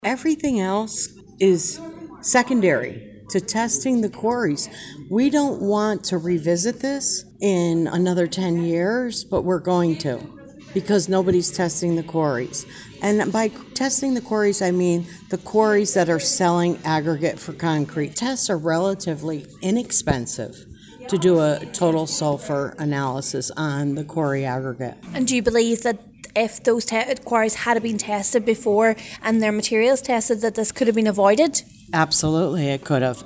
Everything else is secondary to testing the quarries. We don't want to revisit this in another 10 years, but we're going to because nobody's testing the quarries. And by testing the quarries, I mean the quarries that are selling aggregate for concrete. Tests are relatively inexpensive to do a total sulfur analysis on the quarry aggregate. And do you believe that if those quarries had been tested before and their materials tested, that this could have been avoided? Absolutely, it could have.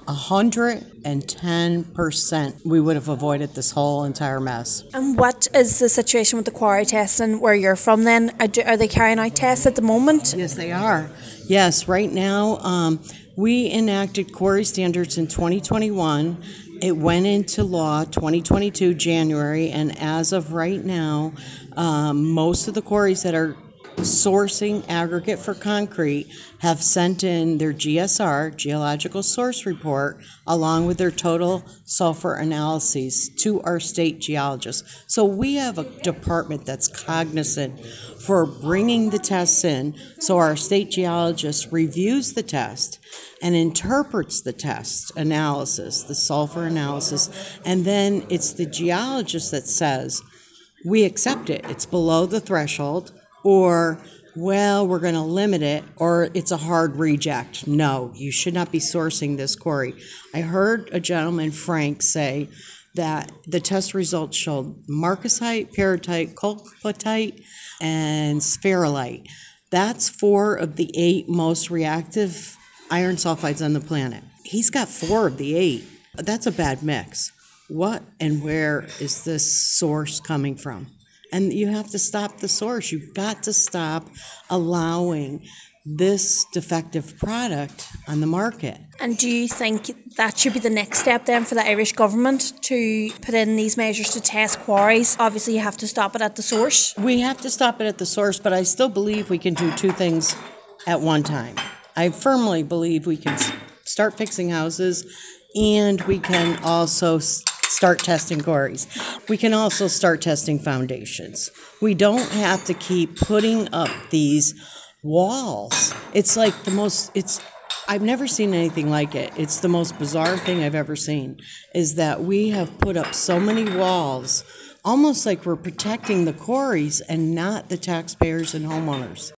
110% we would have avoided this whole entire mess. And what is the situation with the quarry testing where you're from then? Are they carrying out tests at the moment? Yes, they are. Yes, right now we enacted quarry standards in 2021. It went into law 2022 January, and as of right now, most of the quarries that are sourcing aggregate for concrete have sent in their GSR, Geological Source Report, along with their total sulfur analyses to our state geologists. So we have a department that's cognizant for bringing the tests in, so our state geologist reviews the test and interprets the test analysis, the sulfur analysis, and then it's the geologist that says, we accept it, it's below the threshold, or, well, we're going to limit it, or it's a hard reject. No, you should not be sourcing this quarry. I heard a gentleman, Frank, say that the test results showed marcasite, pyrrhotite, colcloutite, and sphaerolite. That's 4 of the 8 most reactive iron sulfides on the planet. He's got 4 of the 8. That's a bad mix. What and where is this source coming from? And you have to stop the source. You've got to stop allowing this defective product on the market. And do you think that should be the next step then for the Irish government to put in these measures to test quarries? Obviously, you have to stop it at the source. We have to stop it at the source, but I still believe we can do 2 things at one time. I firmly believe we can start fixing houses, and we can also start testing quarries. We can also start testing foundations. We don't have to keep putting up these walls. It's like I've never seen anything like it. It's the most bizarre thing I've ever seen, is that we have put up so many walls, almost like we're protecting the quarries and not the taxpayers and homeowners.